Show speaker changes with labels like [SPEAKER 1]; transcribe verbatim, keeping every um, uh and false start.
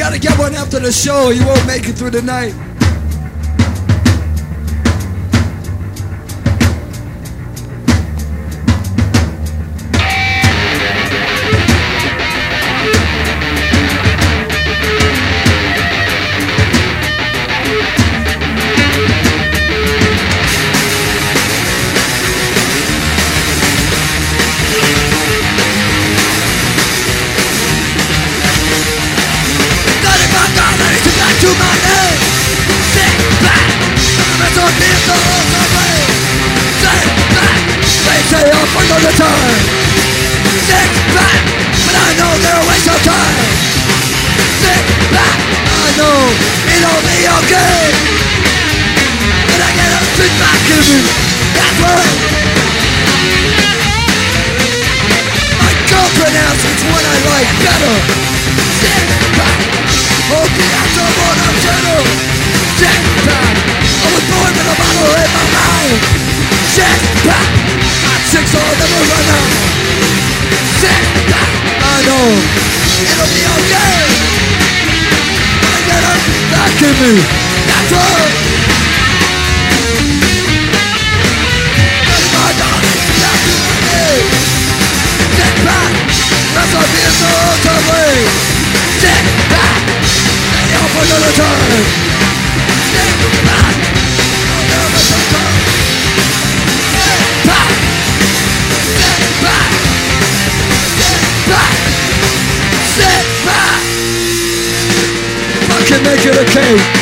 [SPEAKER 1] gotta get one after the show, you won't make it through the night. To my name, sit back, it's a vehicle of the way. Sit back, they say I'll fight all the time. Sit back, but I know they're a waste of time. Sit back, I know it'll be okay. But I get a sit back in me, that's right. I can't pronounce which one I like better. Sit back. Okay, after what I'm gentle. Sit back. I was born with a bottle in my mind. Sit back. At six I'll never run out. Sit back. I know it'll be okay. I get it back in me. That's right. That's my darling. That's me. Sit back. That's a vehicle to me. Sit back. For another time. Sit back. I'll never return. Sit back. Sit back. Sit back. Sit back. Fucking make it okay.